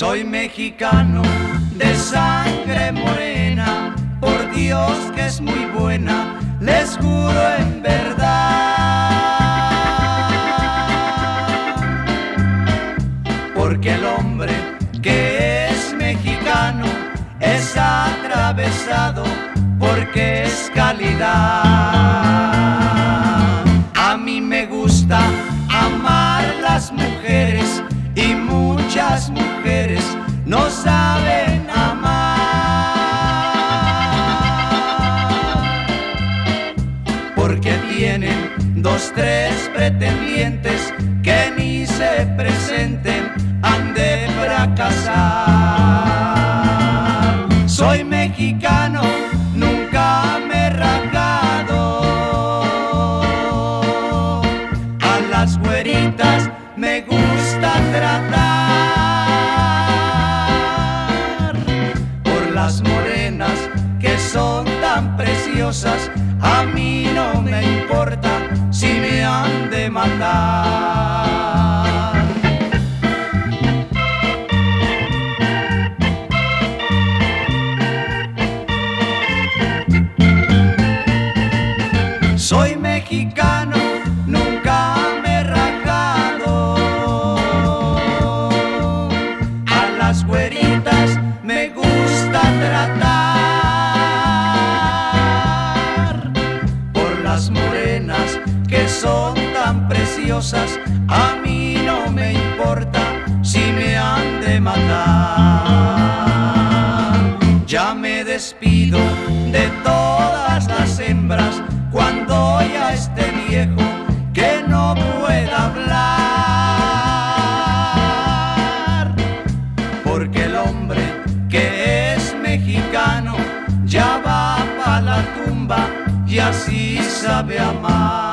Soy mexicano de sangre morena, por Dios que es muy buena, les juro en verdad. Porque el hombre que es mexicano es atravesado porque es calidad. A mí me gusta amar las mujeres y muchas mujeres no saben amar, porque tienen 2, 3 pretendientes que ni se presenten, han de fracasar. Soy mexicano, nunca me he rajado, a las güeritas me gusta tratar, por las morenas que son tan preciosas, a mí no me importa si me han de matar. Soy mexicano, nunca me he rajado, a las güeritas me gusta tratar, por las morenas que son tan preciosas, a mí no me importa si me han de matar. Ya me despido de todas las hembras cuando ya esté viejo que no pueda hablar, porque el hombre que es mexicano ya va pa' la tumba y así sabe amar.